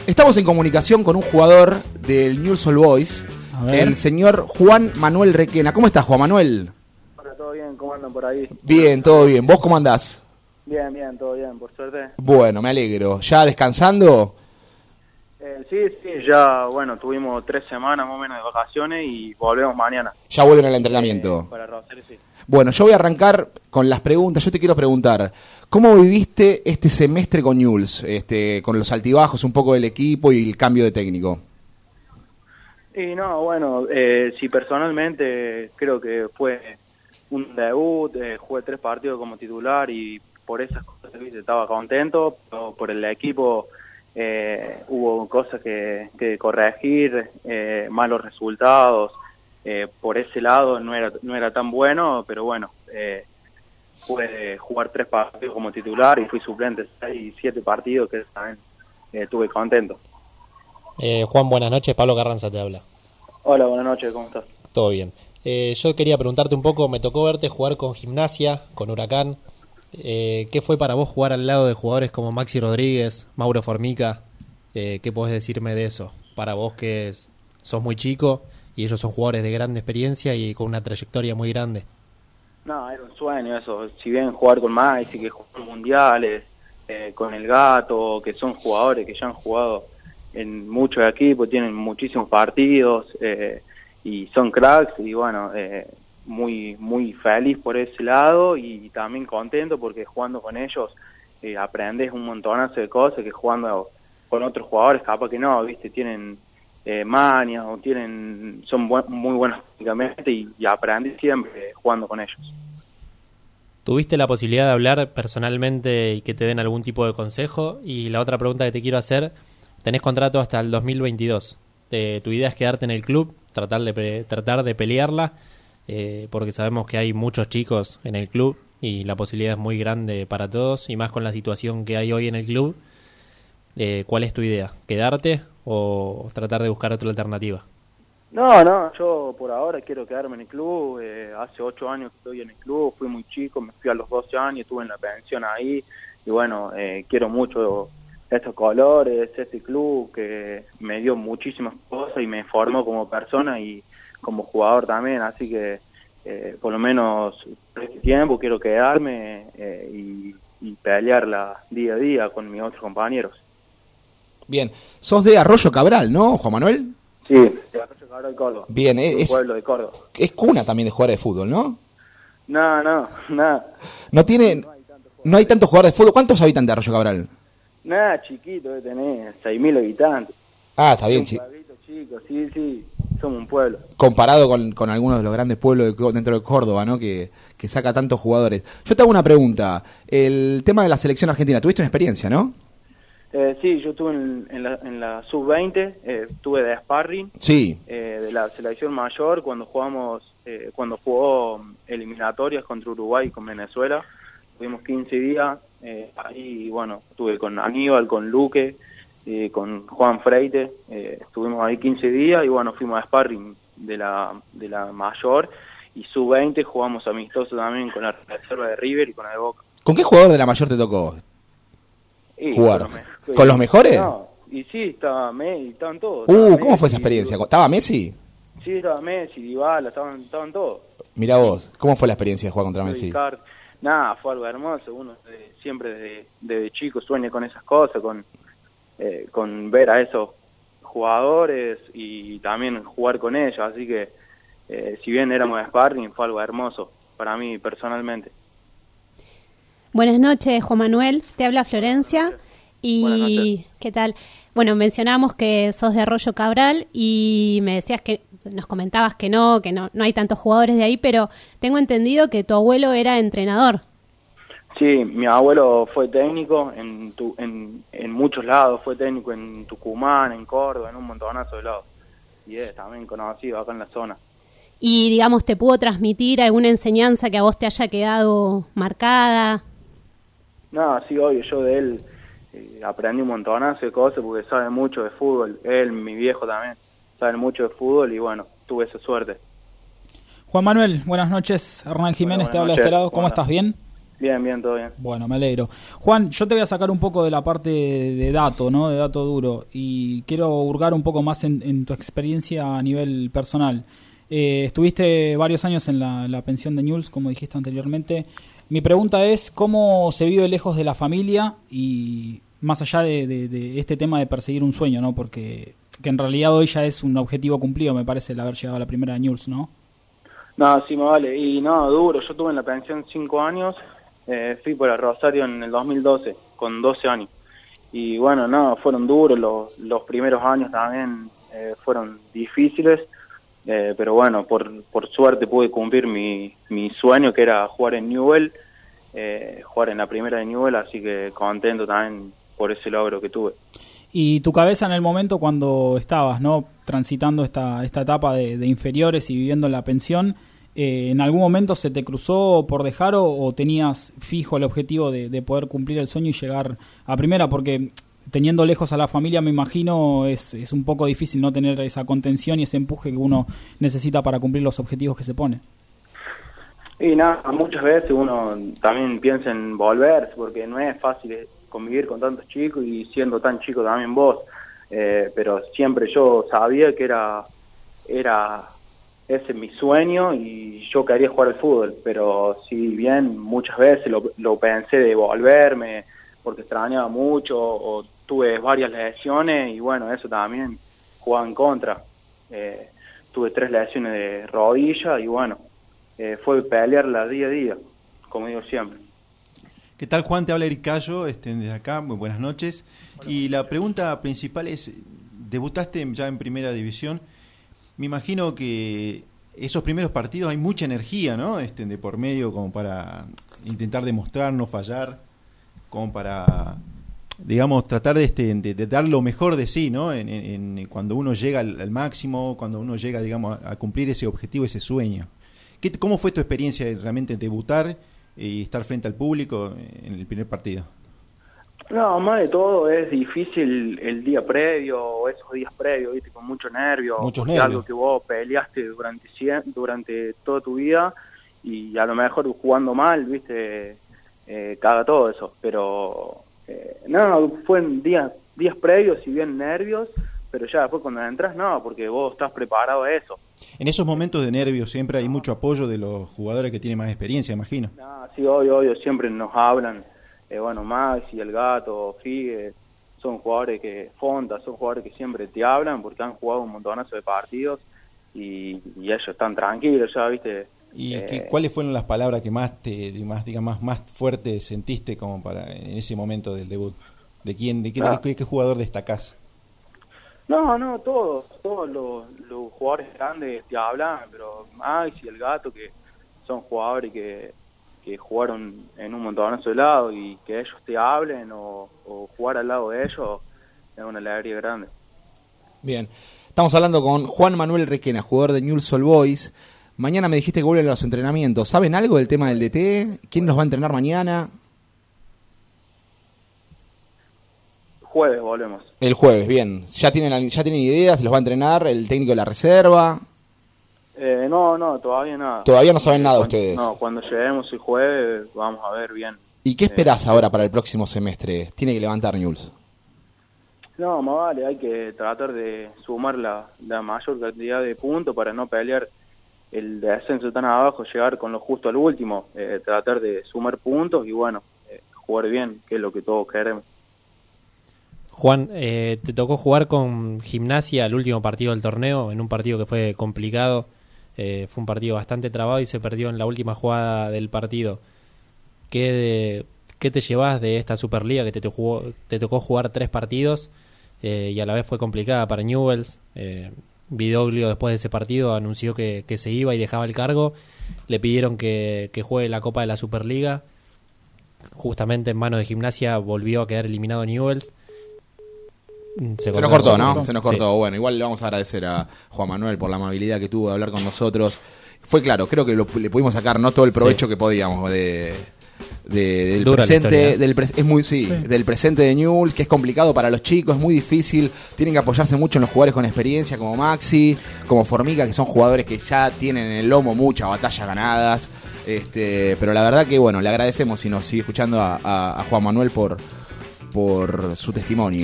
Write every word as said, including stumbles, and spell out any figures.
Estamos en comunicación con un jugador del Newell's Old Boys, el señor Juan Manuel Requena. ¿Cómo estás, Juan Manuel? Hola, ¿todo bien? ¿Cómo andan por ahí? Bien, todo bien. ¿Vos cómo andás? Bien, bien, todo bien, por suerte. Bueno, me alegro. ¿Ya descansando? Eh, sí, sí, ya, bueno, tuvimos tres semanas más o menos de vacaciones y volvemos mañana. Ya vuelven al entrenamiento. Eh, para Rosario, sí. Bueno, yo voy a arrancar con las preguntas. Yo te quiero preguntar, ¿cómo viviste este semestre con Newell's? Este, con los altibajos un poco del equipo y el cambio de técnico. Y no, bueno, eh, sí, personalmente creo que fue un debut, eh, jugué tres partidos como titular y por esas cosas ¿viste? Estaba contento, pero por el equipo eh, hubo cosas que, que corregir, eh, malos resultados. Eh, por ese lado no era no era tan bueno, pero bueno, eh, pude jugar tres partidos como titular y fui suplente seis, siete partidos que también eh, estuve contento. Eh, Juan, buenas noches, Pablo Carranza te habla. Hola, buenas noches, ¿cómo estás? Todo bien. Eh, yo quería preguntarte un poco, me tocó verte jugar con Gimnasia, con Huracán. Eh, ¿Qué fue para vos jugar al lado de jugadores como Maxi Rodríguez, Mauro Formica? Eh, ¿Qué podés decirme de eso? Para vos que sos muy chico y ellos son jugadores de gran experiencia y con una trayectoria muy grande. No, era un sueño eso. Si bien jugar con Maxi, que juegan mundiales, eh, con el Gato, que son jugadores que ya han jugado en muchos equipos, tienen muchísimos partidos eh, y son cracks y bueno, eh, muy muy feliz por ese lado y también contento porque jugando con ellos eh, aprendes un montonazo de cosas que jugando con otros jugadores capaz que no, viste, tienen eh, manias o tienen son bu muy buenos técnicamente y, y aprendes siempre jugando con ellos. ¿Tuviste la posibilidad de hablar personalmente y que te den algún tipo de consejo? Y la otra pregunta que te quiero hacer, tenés contrato hasta el dos mil veintidós. Eh, ¿Tu idea es quedarte en el club, tratar de, tratar de pelearla? Eh, porque sabemos que hay muchos chicos en el club y la posibilidad es muy grande para todos, y más con la situación que hay hoy en el club. Eh, ¿Cuál es tu idea? ¿Quedarte o tratar de buscar otra alternativa? No, no, yo por ahora quiero quedarme en el club. Eh, hace ocho años que estoy en el club, fui muy chico, me fui a los doce años, estuve en la pensión ahí y bueno, eh, quiero mucho estos colores, este club que me dio muchísimas cosas y me formó como persona y como jugador también, así que eh, por lo menos por este tiempo quiero quedarme eh, y, y pelearla día a día con mis otros compañeros. Bien, sos de Arroyo Cabral, ¿no, Juan Manuel? Sí, de Arroyo Cabral, Córdoba. Bien, es, un pueblo de Córdoba. Es cuna también de jugadores de fútbol, ¿no? No, no, nada. No tiene, no hay tantos jugadores de fútbol. ¿Cuántos habitan de Arroyo Cabral? Nada, chiquito, debe tener seis mil habitantes. Ah, está bien, chico. Chico, sí, sí, somos un pueblo. Comparado con, con algunos de los grandes pueblos de, dentro de Córdoba, ¿no? Que, que saca tantos jugadores. Yo te hago una pregunta. El tema de la selección argentina, tuviste una experiencia, ¿no? Eh, sí, yo estuve en, en la, en la sub veinte, eh, estuve de sparring. Sí. Eh, de la selección mayor cuando jugamos, eh, cuando jugó eliminatorias contra Uruguay con Venezuela. Tuvimos quince días, eh, ahí, bueno, estuve con Aníbal, con Luque, eh, con Juan Freite, eh, estuvimos ahí quince días y bueno, fuimos a sparring de la, de la mayor y sub veinte jugamos amistoso también con la reserva de River y con la de Boca. ¿Con qué jugador de la mayor te tocó y jugar? Con los, ¿Con los mejores? No, y sí, estaba Messi, estaban todos. Uh, estaba ¿cómo Messi, fue esa experiencia? ¿Estaba Messi? Sí, estaba Messi, Dybala, estaban, estaban todos. Mirá vos, ¿cómo fue la experiencia de jugar contra Messi? Ricardo. Nada, fue algo hermoso, uno de, siempre desde, desde chico sueña con esas cosas, con, eh, con ver a esos jugadores y también jugar con ellos, así que eh, si bien éramos de sparring, fue algo hermoso para mí personalmente. Buenas noches, Juan Manuel, te habla Florencia y ¿qué tal? Bueno, mencionamos que sos de Arroyo Cabral y me decías que nos comentabas que no, que no, no hay tantos jugadores de ahí, pero tengo entendido que tu abuelo era entrenador. Sí, mi abuelo fue técnico en, tu, en, en muchos lados, fue técnico en Tucumán, en Córdoba, en un montonazo de lados. Y es también conocido acá en la zona. Y, digamos, ¿te pudo transmitir alguna enseñanza que a vos te haya quedado marcada? No, sí, obvio, yo de él eh, aprendí un montonazo de cosas porque sabe mucho de fútbol. Él, mi viejo también, saben mucho de fútbol y bueno, tuve esa suerte. Juan Manuel, buenas noches. Hernán Jiménez te habla de este lado. ¿Cómo estás? ¿Bien? Bien, bien, todo bien. Bueno, me alegro. Juan, yo te voy a sacar un poco de la parte de, de dato, ¿no? De dato duro. Y quiero hurgar un poco más en, en tu experiencia a nivel personal. Eh, estuviste varios años en la, la pensión de Newell's, como dijiste anteriormente. Mi pregunta es, ¿cómo se vive lejos de la familia y más allá de, de, de este tema de perseguir un sueño, ¿no? Porque que en realidad hoy ya es un objetivo cumplido, me parece, el haber llegado a la primera de Newell's, ¿no? No, sí, me vale. Y no, duro. Yo tuve en la pensión cinco años. Eh, fui por el Rosario en el dos mil doce, con doce años. Y bueno, no, fueron duros. Los, los primeros años también eh, fueron difíciles. Eh, pero bueno, por, por suerte pude cumplir mi, mi sueño, que era jugar en Newell's, eh, jugar en la primera de Newell's, así que contento también por ese logro que tuve. Y tu cabeza en el momento cuando estabas, ¿no? transitando esta, esta etapa de, de inferiores y viviendo en la pensión, Eh, ¿en algún momento se te cruzó por dejar o, o tenías fijo el objetivo de, de poder cumplir el sueño y llegar a primera? Porque teniendo lejos a la familia, me imagino, es, es un poco difícil no tener esa contención y ese empuje que uno necesita para cumplir los objetivos que se pone. Y nada, muchas veces uno también piensa en volverse, porque no es fácil convivir con tantos chicos y siendo tan chico también vos. Eh, pero siempre yo sabía que era... era ese es mi sueño y yo quería jugar al fútbol, pero si bien muchas veces lo, lo pensé de volverme porque extrañaba mucho o tuve varias lesiones y bueno, eso también jugaba en contra. Eh, tuve tres lesiones de rodilla y bueno, eh, fue pelearla día a día, como digo siempre. ¿Qué tal, Juan? Te habla Eric Cayo, este, desde acá, muy buenas noches. Hola. Y la pregunta principal es, debutaste ya en Primera División. Me imagino que esos primeros partidos hay mucha energía, ¿no? Este, de por medio, como para intentar demostrar, no fallar, como para, digamos, tratar de, este, de, de dar lo mejor de sí, ¿no? En, en, en, cuando uno llega al, al máximo, cuando uno llega, digamos, a, a cumplir ese objetivo, ese sueño. ¿Qué, ¿Cómo fue tu experiencia de realmente debutar y estar frente al público en el primer partido? No, más de todo es difícil el día previo o esos días previos, ¿viste? Con mucho nervio, Muchos porque nervios. algo que vos peleaste durante durante toda tu vida y a lo mejor jugando mal, ¿viste? Eh, caga todo eso, pero eh, no, fue en días días previos, si bien nervios, pero ya después cuando entras, no, porque vos estás preparado a eso. En esos momentos de nervios siempre hay mucho apoyo de los jugadores que tienen más experiencia, imagino. No, sí, obvio, obvio, siempre nos hablan. Eh, bueno, Maxi, El Gato, Figue, son jugadores que, Fonta, son jugadores que siempre te hablan porque han jugado un montonazo de partidos y, y ellos están tranquilos, ya, ¿viste? ¿Y eh, qué, cuáles fueron las palabras que más te más digamos, más, más fuerte sentiste como para en ese momento del debut? ¿De quién, de qué, no. de qué, qué jugador destacás? No, no, todos, todos los, los jugadores grandes te hablan, pero Maxi, El Gato, que son jugadores que que jugaron en un montonazo de lado y que ellos te hablen o, o jugar al lado de ellos es una alegría grande. Bien, estamos hablando con Juan Manuel Requena, jugador de Newell's Old Boys. Mañana me dijiste que vuelven los entrenamientos. ¿Saben algo del tema del D T? ¿Quién nos va a entrenar mañana? Jueves volvemos. El jueves, bien. ¿Ya tienen, ya tienen ideas? ¿Los va a entrenar el técnico de la reserva? Eh, no, no, todavía nada. Todavía no saben nada cuando, ustedes. No, cuando lleguemos el jueves vamos a ver bien. ¿Y qué esperás eh, ahora para el próximo semestre? Tiene que levantar Newell's. No, más vale, hay que tratar de sumar la, la mayor cantidad de puntos para no pelear el descenso tan abajo, llegar con lo justo al último, eh, tratar de sumar puntos y bueno, eh, jugar bien, que es lo que todos queremos. Juan, eh, te tocó jugar con Gimnasia el último partido del torneo, en un partido que fue complicado. Eh, fue un partido bastante trabado y se perdió en la última jugada del partido. ¿Qué, de, qué te llevas de esta Superliga que te, te, jugó, te tocó jugar tres partidos eh, y a la vez fue complicada para Newell's? Eh, Vidoglio después de ese partido anunció que, que se iba y dejaba el cargo. Le pidieron que, que juegue la Copa de la Superliga. Justamente en manos de Gimnasia volvió a quedar eliminado Newell's. Se, se nos cortó, ¿no? Se nos cortó. Sí. Bueno, igual le vamos a agradecer a Juan Manuel por la amabilidad que tuvo de hablar con nosotros. Fue claro, creo que lo, le pudimos sacar no todo el provecho sí. que podíamos de, de, del Dura la presente historia. del pre- es muy sí, Sí. del presente de Newell's, que es complicado para los chicos, es muy difícil, tienen que apoyarse mucho en los jugadores con experiencia como Maxi, como Formica, que son jugadores que ya tienen en el lomo muchas batallas ganadas. Este, pero la verdad que bueno, le agradecemos y nos sigue escuchando a, a, a Juan Manuel por por su testimonio.